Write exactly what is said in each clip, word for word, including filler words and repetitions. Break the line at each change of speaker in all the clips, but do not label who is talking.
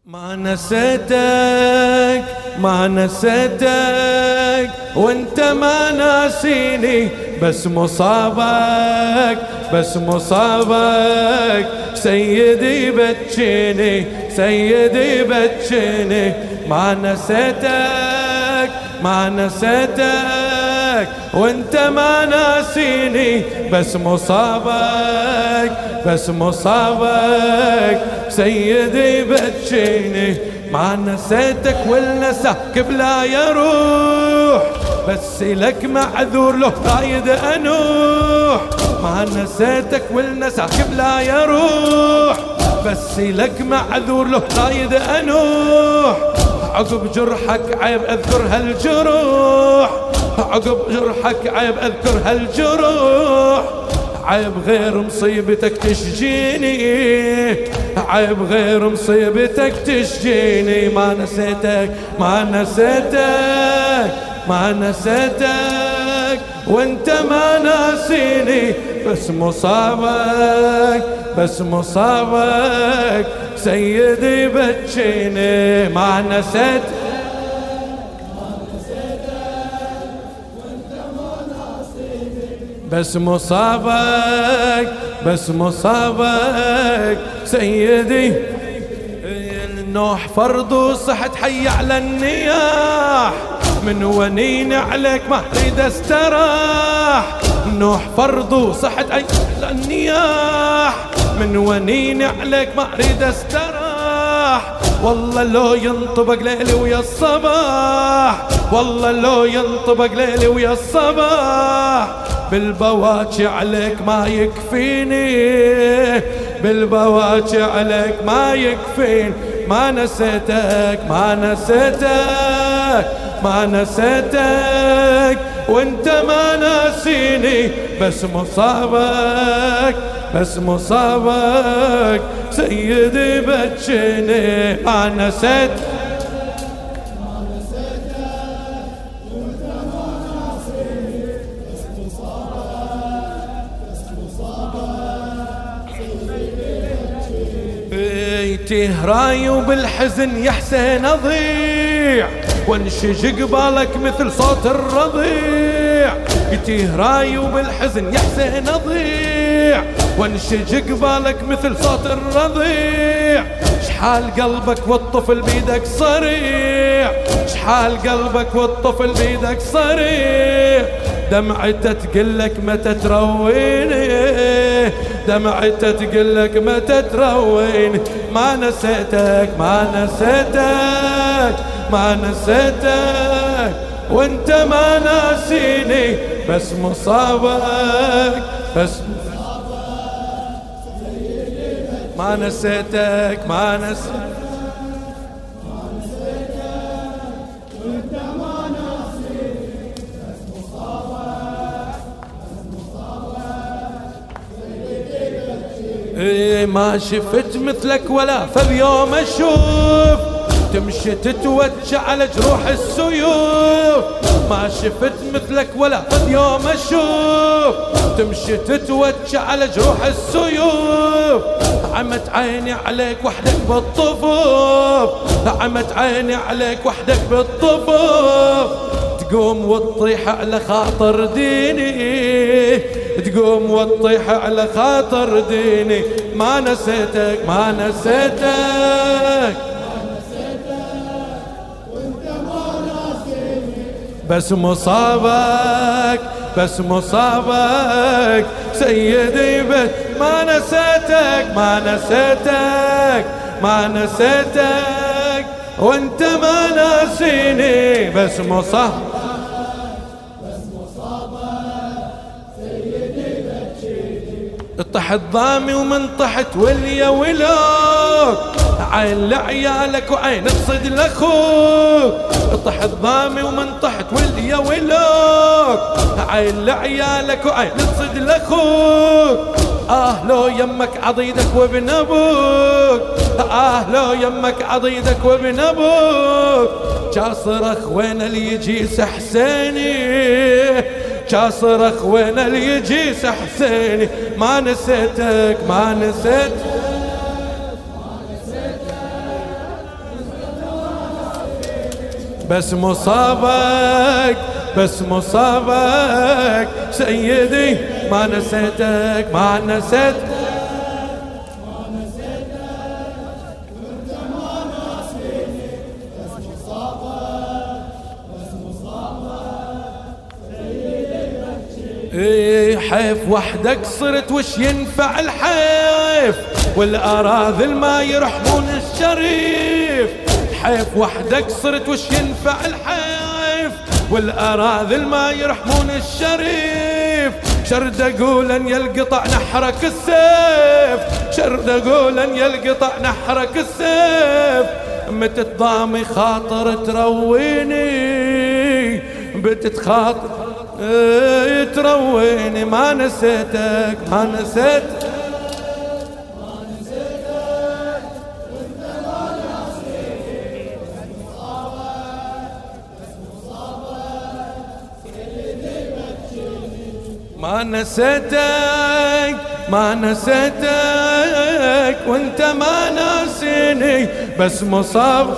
ما نسيتك ما نسيتك وانت ما ناسيني، بس مصابك بس مصابك سيدي بتشيني سيدي بتشيني. ما نسيتك ما نسيتك وانت ما ناسيني، بس مصابك بس مصابك سيدي بتشيني. ما نسيتك والنساك بلا يروح، بس لك معذور له رايد انوح. ما نسيتك والنساك بلا يروح، بس لك معذور له رايد انوح. عقب جرحك عيب اذكر هالجروح، عقب جرحك عيب اذكر هالجروح. عيب غير مصيبتك تشجيني، عيب غير مصيبتك تشجيني. ما نسيتك ما نسيتك ما نسيتك وانت ما ناسيني، بس مصابك بس مصابك سيدي بتشيني. ما نسيت بس مصابك بس مصابك سيدي. النوح فرض وصحت حي على النياح، من ونين عليك ما اريد استراح. النوح فرض وصحت حي على النياح، من ونين عليك ما اريد استراح. والله لو ينطبق ليلي ويا الصباح، والله لو ينطبق ليلي ويا الصباح. بالبواكي عليك ما يكفيني، بالبواكي عليك ما يكفيني. ما نسيتك ما نسيتك ما نسيتك وانت ما ناسيني، بس مصابك بس مصابك سيدي بتشيني. ما نسيت تهراي وبالحزن يا حسين اضيع، وانشج قبالك مثل صوت الرضيع. تهراي وبالحزن يا حسين اضيع، وانشج قبالك مثل صوت الرضيع. شحال قلبك والطفل بيدك صريع، شحال قلبك والطفل بيدك صريع. دمعته تقلك متى ترويني، دمعته تقلك متى ترويني. ما نسيتك ما نسيتك ما نسيتك وانت ما ناسيني، بس مصابك بس ما نسيتك ما نسيتك إيه. ما شفت مثلك ولا فاليوم اشوف، تمشي تتوجع على جروح السيوف. ما شفت مثلك ولا فاليوم اشوف، تمشي تتوجع على جروح السيوف. عمت عيني عليك وحدك بالطفوف، عمت عيني عليك وحدك بالطفوف. تقوم وتطيح على خاطر ديني، تقوم وتطيح على خاطر ديني. ما نسيتك ما نسيتك بس مصابك بس مصابك سيدي بت. ما نسيتك ما نسيتك ما نسيتك وانت ما ناسيني، بس مصابك طحت ضامي ومن طحت وليا ولوك. عين لعيالك وعين تصد لاخوك، طحت ضامي ومن طحت وليا ولوك. عين لعيالك وعين تصد لاخوك. آه لو يمك عضيدك وابن أبوك، آه لو يمك عضيدك وابن أبوك. جاصرخ وين اللي يجيس حسيني، جاصرخ وين اللي يجيس حسيني. ما نسيتك ما نسيتك بس مصابك بس مصابك سيدي ما نسيتك ما نسيتك ايه حيف وحدك صرت وش ينفع الحيف والأراذل ما يرحمون الشريف. حيف وحدك صرت وش ينفع الحيف والأراذل ما يرحمون الشريف. شرد أقولا يلقطع نحرك السيف شرد أقولا يلقطع نحرك السيف. متى تضامي خاطر ترويني بتتخاطر ايه ترويني ما نسيتك ما نسيتك ما نسيتك وانت ما نسيتني. بس مصابك بس مصابك سيدي بتجيني ما نسيتك ما نسيتك وانت ما ناسيني. بس مصابك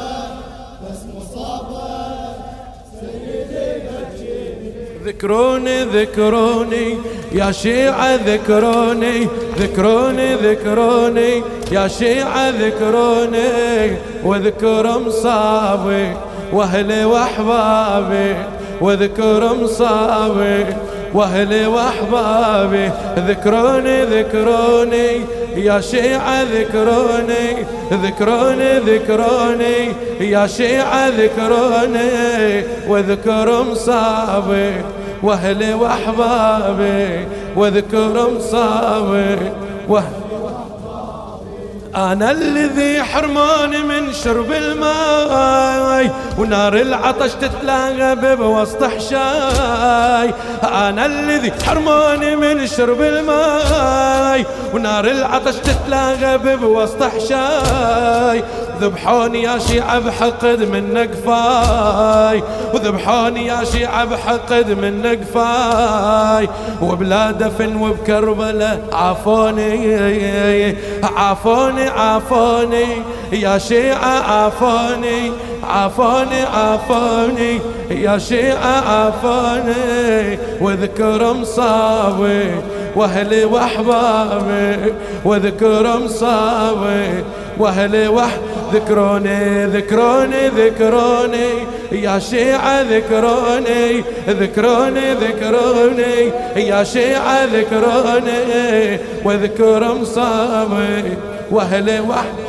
ذكروني ذكروني يا شيعة ذكروني ذكروني ذكروني يا شيعة ذكروني واذكر مصابي واهلي واحبابي واذكر مصابي واهلي واحبابي. ذكروني ذكروني يا شيعة ذكروني ذكروني ذكروني يا شيعة ذكروني واذكر مصابي واهلي واحبابي واذكر مصابي واهلي. أنا الذي حرماني من شرب الماء ونار العطش تتلاقى بوسط حشاي. أنا الذي حرماني من شرب الماء ونار العطش تتلاقى بوسط حشاي. ذبحوني يا شيعة بحقد من نقفاي وذبحوني يا شيعة بحقد من نقفاي. وبلا دفن وبكربلة عافوني عافوني عافوني يا شيعة عافوني عافوني عافوني يا شيعة عافوني واذكر مصابي واهلي واحبابي واذكر مصابي واهلي واحبابي. ذكروني ذكروني ذكروني يا شيعة ذكروني ذكروني ذكروني يا شيعة ذكروني واذكر مصابي واهلي واحبابي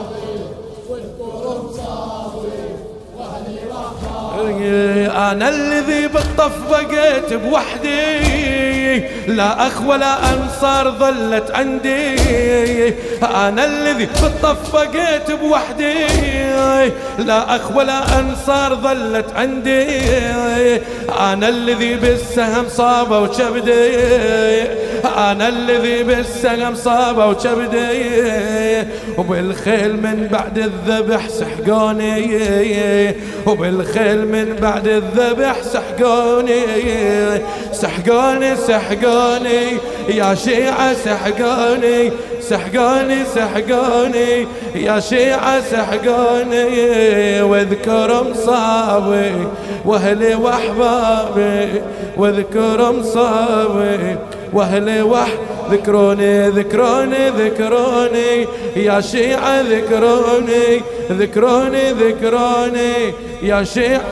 أنا الذي بالطف بقيت بوحدي لا أخ ولا أنصار ظلت عندي. أنا الذي بالطف بقيت بوحدي لا أخ ولا أنصار ظلت عندي. أنا الذي بالسهم صابه وكبدي أنا الذي بالسهم صابه وكبدي. وبالخيل من بعد الذبح سحقوني وبالخيل من بعد الذبح سحقوني سحقوني سحقوني يا شيعة سحقوني سحقوني سحقوني يا شيعة سحقوني واذكر مصابي واهلي واحبابي واذكر مصابي واهلي وح. ذكروني ذكروني ذكروني يا شيعة ذكروني ذكروني ذكروني يا شيعة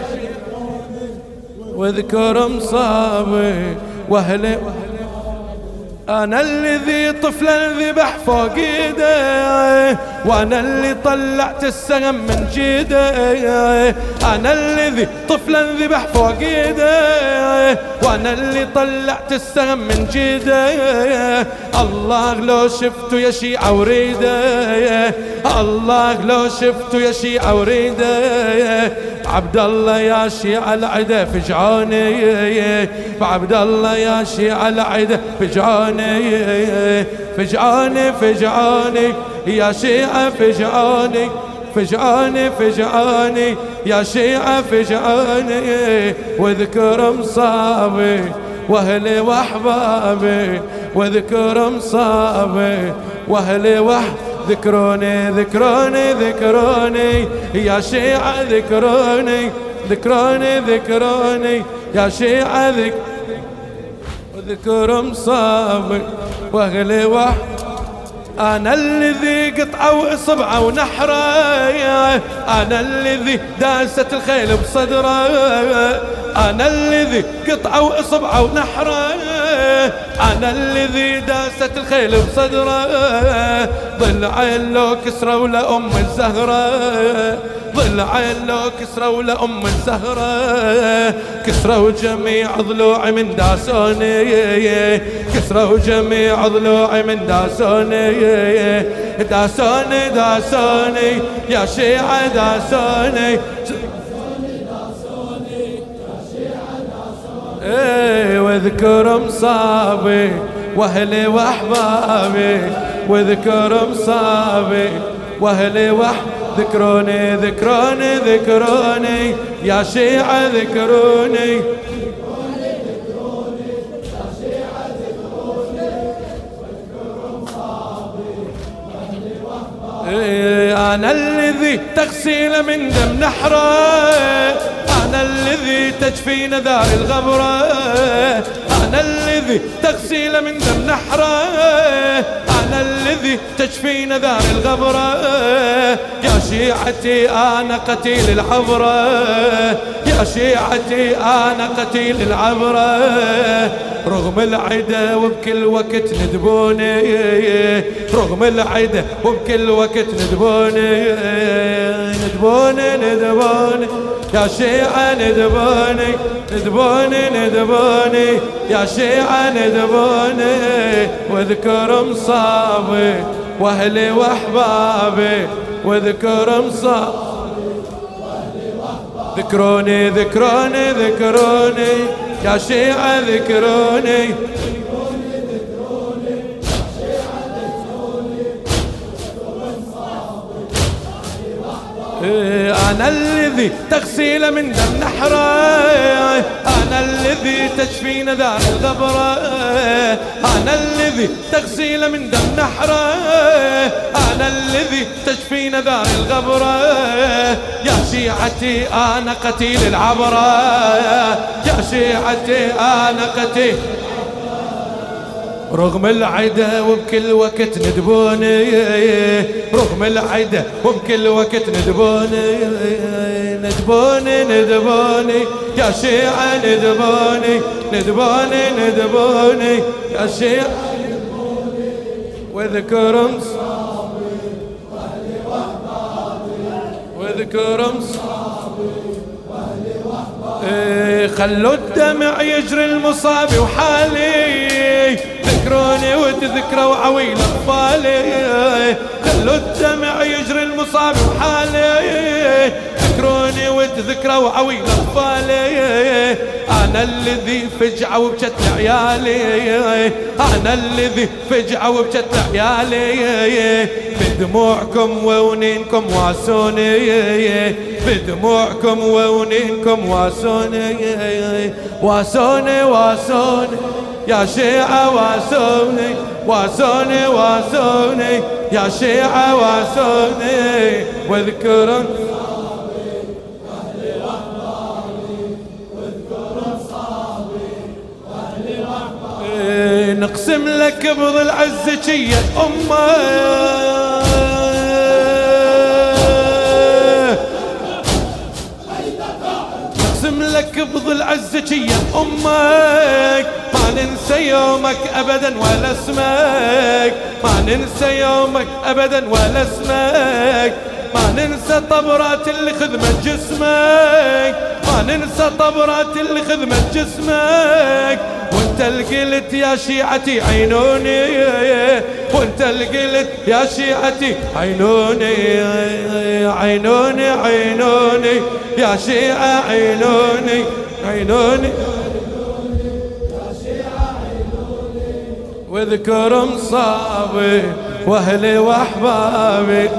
واذكر مصابي واهلي. أنا الذي طفلا ذبح فوق ايدي وأنا اللي طلعت السهم من جيدي. أنا الذي طفلا ذبح فوق ايدي وأنا اللي طلعت السهم من جيدي. الله لو شفتوا يا شيعة وريدي الله لو شفتوا يا شيعة وريدي. عبد الله يا شيعة العدا فجعوني عبد الله يا شيعة العدا فجعوني فجعوني فجعوني يا شيعة فجعوني فجعوني فجعوني يا شيعة فجعوني واذكر مصابي واهلي واحبابي واذكر مصابي واهلي واحبابي. ذكروني ذكروني ذكروني يا شيعة ذكروني ذكروني ذكروني يا شيعة ذك وذكر مصابي واغلي وح أنا الذي قطعوا إصبعه ونحره أنا الذي داست الخيل بصدره أنا الذي قطعوا إصبعه ونحره أنا الذي داست الخيل بصدره ضلعين لو كسروا لأم الزهرة ضلعين لو كسروا لأم الزهرة كسروا جميع ضلوعي من داسوني كسروا جميع ضلوعي من داسوني داسوني داسوني يا شيعة داسوني ايه واذكر مصابي واهلي واحبابي واذكر مصابي واهلي واحبابي ذكروني ذكروني ذكروني يا شيعة ذكروني أنا الذي تغسيل من دم نحره أنا الذي تجفي نذار الغبرة أنا الذي تغسيل من دم نحره أنا الذي تجفي نذار الغبرة يا شيعتي أنا قتيل العبرة يا شيعتي أنا قتيل العبرة رغم العدا وبكل وقت ندبوني رغم العدا وبكل وقت ندبوني ندبوني ندبوني يا شيعة ندبوني ندبوني ندبوني يا شيعة ندبوني واذكر مصابي واهلي واحبابي واذكر مصابي ذكروني ذكروني ذكروني يا شيعة ذكروني أنا الذي تغسيل من دم نحره أنا الذي تشفي نذار الغبرة أنا الذي تغسيل من دم نحره أنا الذي تشفي نذار الغبرة يا شيعتي أنا قتيل العبرة يا شيعتي أنا قتيل رغم العدا وبكل وقت ندبوني رغم العدا وبكل وقت ندبوني ندبوني ندبوني يا شيعة ندبوني ندبوني ندبوني يا شيعة واذكر مصابي واهلي واحبابي واذكر مصابي واهلي واحبابي خلوا الدمع يجري المصابي وحالي ذكروني وتذكروا عويل أطفالي خلوا الدمع يجري المصاب وحالي ذكروني وتذكروا عويل أطفالي أنا الذي فجعة وبجت عيالي أنا الذي فجعة وبجت عيالي بدموعكم وونينكم واسوني بدموعكم وونينكم واسوني واسوني واسوني يا شيعة واسوني واسوني واسوني يا شيعة واسوني واذكر نقسم لك بظل عزك يا أمه نقسم لك بظل عزك يا أمك ما ننسى يومك أبدا ولا اسمك ما ننسى يومك أبدا ولا اسمك ما ننسى طبرات اللي خدمت جسمك ما ننسى طبرات اللي خدمت جسمك وانت اللي قلت يا شيعتي عينوني وانت اللي قلت يا شيعتي عينوني عينوني عينوني يا شيعة عينوني عينوني واذكر مصابي واهلي واحبابي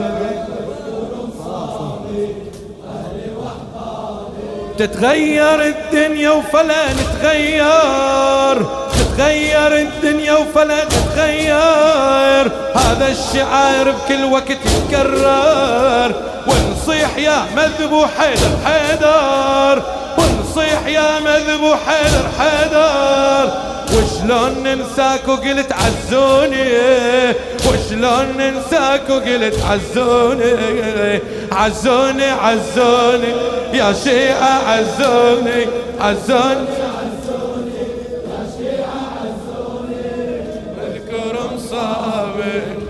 تتغير الدنيا وفلا نتغير تغير الدنيا وفلا تتغير، هذا الشعار بكل وقت يتكرر. ونصيح يا مذبوح حيدر حيدر، ونصيح يا مذبوح حيدر حيدر. وشلون ننساك وقلت عزوني، وشلون ننساك وقلت عزوني، عزوني عزوني يا شيعة عزوني، عزوني الكرم صابر.